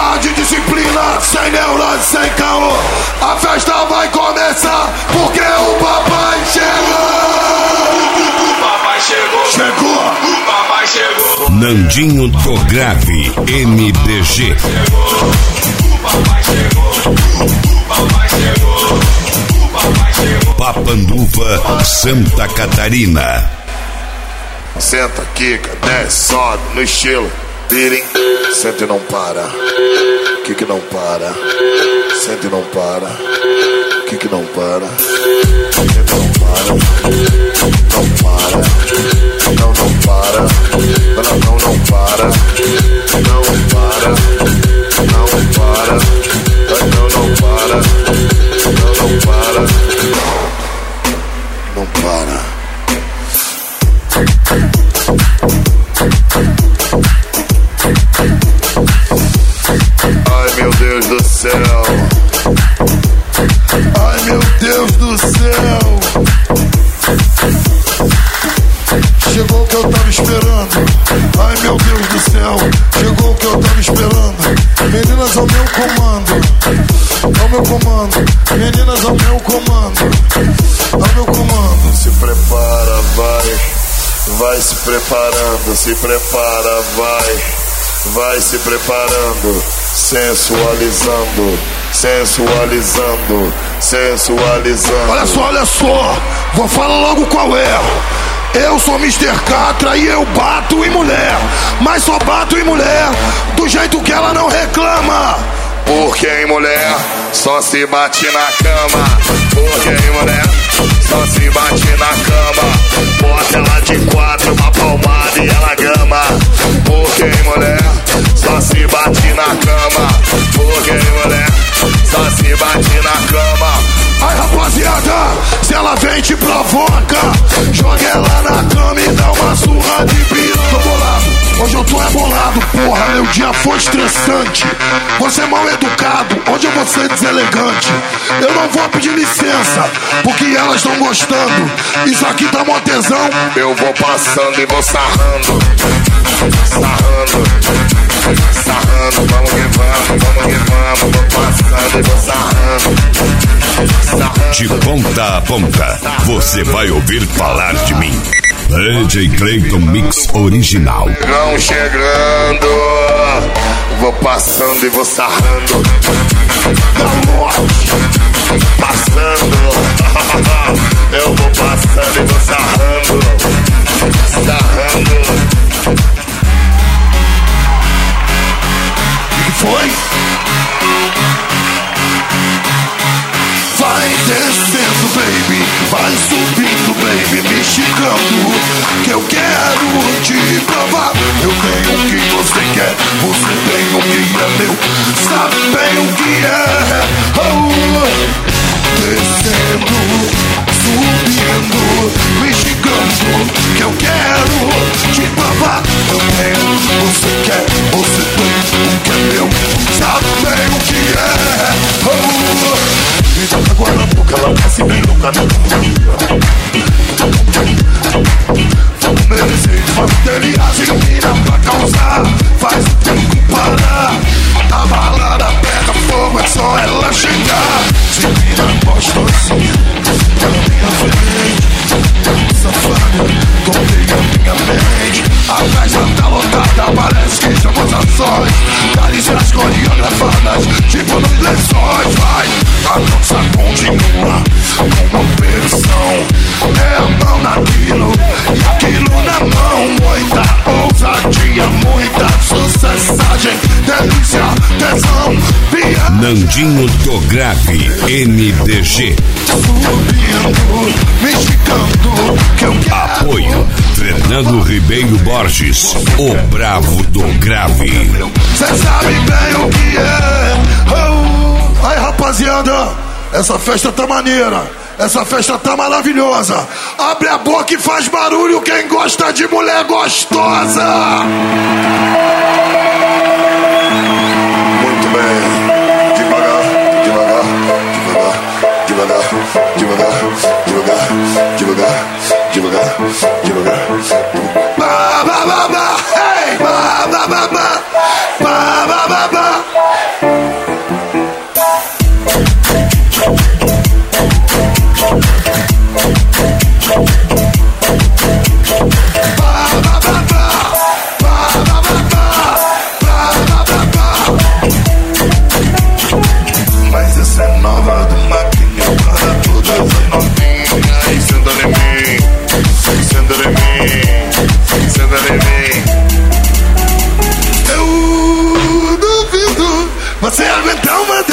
humildade, disciplina, sem neurose, sem caô. A festa vai começar, porque o papai chegou. O papai chegou. Chegou. O papai chegou. Nandinho do Grave, MDG. O papai chegou. O papai chegou. O papai chegou. Papanduva, Santa Catarina. Senta, quica, desce, sobe no estilo. Virem, senta e não para. Quica não para. Senta e não para. Quica não para. Senta não para. Não para. Não, não para. Não, não para. Não para. Não para. Não, não para. Não, não para. Não para. Ai, meu Deus do céu. Ai, meu Deus do céu. Chegou o que eu tava esperando. Ai, meu Deus do céu. Chegou o que eu tava esperando. Meninas ao meu comando. Ao meu comando. Meninas ao meu comando. Ao meu comando. Se prepara, vai. Vai se preparando. Se prepara, vai. Vai se preparando, sensualizando, sensualizando, sensualizando. Olha só, vou falar logo qual é. Eu sou Mr. Catra e eu bato em mulher, mas só bato em mulher do jeito que ela não reclama. Porque em mulher só se bate na cama. Porque em mulher só se bate na cama. Bota ela de quatro, uma palmada e ela gama. Porque em mulher só se bate na cama. Porque em mulher só se bate na cama. Ai, rapaziada, se ela vem te provoca, joga ela na cama e dá uma surra de piroca. Tô bolado, hoje eu tô bolado, porra, meu dia foi estressante. Você é mal educado, hoje eu vou ser deselegante. Eu não vou pedir licença, porque elas estão gostando. Isso aqui tá mó tesão. Eu vou passando e vou sarrando. Sarrando, sarrando, vamos que vamos, vamos que vamos. Vou passando e vou sarrando. De ponta a ponta, você vai ouvir falar de mim. DJ Clayton Mix Original. Vão chegando, vou passando e vou sarrando. Passando, eu vou passando e vou sarrando. Sarrando. O que foi? Vai descendo, baby, vai subindo, baby, me esticando, que eu quero te provar. Eu tenho o que você quer, você tem o que é meu, sabe bem o que é. Oh, descendo, subindo, me esticando, que eu quero te provar. Eu tenho o que você quer, você tem o que é meu, sabe bem o que é. Oh, e já tá agora a boca, ela desce bem louca, né? Vamos merecer, vamos delirar, se ilumina pra causar. Faz o tempo parar. A balada pega fogo, é só ela chegar. Se vira gostosinha, ela minha frente. Safada, comprei a minha mente. A festa tá lotada, parece que estamos a sós. Carícias coreografadas, tipo nos lençóis. Vai, a dança continua com uma versão. É a mão naquilo e aquilo na mão. Muita ousadia, muita sucessagem. Delícia, tesão, piada. Nandinho do Grave, MDG. Subindo, me esticando, que eu quero. Apoio Fernando Ribeiro Borges, o bravo do Grave. Cê sabe bem o que é. Oh. Aí, rapaziada, essa festa tá maneira, essa festa tá maravilhosa. Abre a boca e faz barulho quem gosta de mulher gostosa. Muito bem. Devagar, devagar, devagar, devagar, devagar, devagar, devagar, devagar, devagar. Ba ba ba ba, hey, ba ba ba ba, ba ba ba ba. Você aguenta uma